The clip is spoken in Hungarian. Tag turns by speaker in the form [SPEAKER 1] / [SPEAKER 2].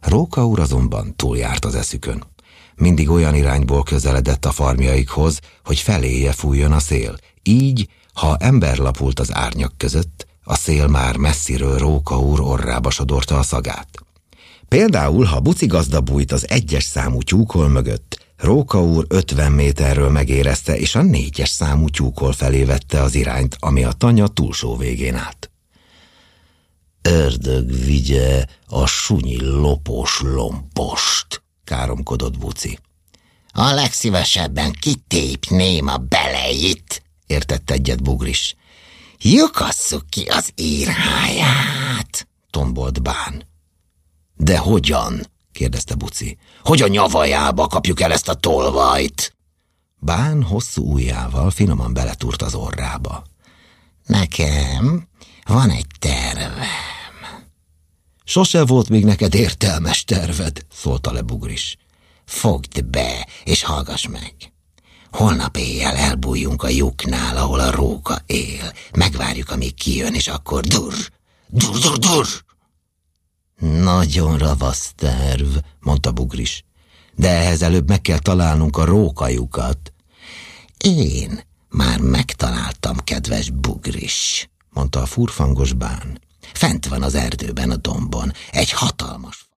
[SPEAKER 1] Róka úr azonban túljárt az eszükön. Mindig olyan irányból közeledett a farmjaikhoz, hogy feléje fújjon a szél. Így, ha ember lapult az árnyak között, a szél már messziről Róka úr orrába sodorta a szagát. Például, ha Buci gazda bújt az 1-es számú tyúkol mögött, Róka úr 50 méterről megérezte, és a 4-es számú tyúkol felé vette az irányt, ami a tanya túlsó végén állt. Ördög vigye a sunyi lopos lompost, káromkodott Buci.
[SPEAKER 2] A legszívesebben kitépném a beleit, értett egyet Bugris. Lyukasszuk ki az írháját, tombolt Bán.
[SPEAKER 1] De hogyan? kérdezte Buci. Hogy a nyavajába kapjuk el ezt a tolvajt? Bán hosszú ujjával finoman beletúrt az orrába.
[SPEAKER 2] Nekem van egy tervem.
[SPEAKER 1] Sose volt még neked értelmes terved, szólta le Bugris.
[SPEAKER 2] Fogd be, és hallgass meg. Holnap éjjel elbújjunk a lyuknál, ahol a róka él. Megvárjuk, amíg kijön, és akkor durr.
[SPEAKER 1] Nagyon ravasz terv, mondta Bugris. De ehhez előbb meg kell találnunk a rókajukat.
[SPEAKER 2] Én már megtaláltam, kedves Bugris,
[SPEAKER 1] mondta a furfangos Bán.
[SPEAKER 2] Fent van az erdőben, a dombon, egy hatalmas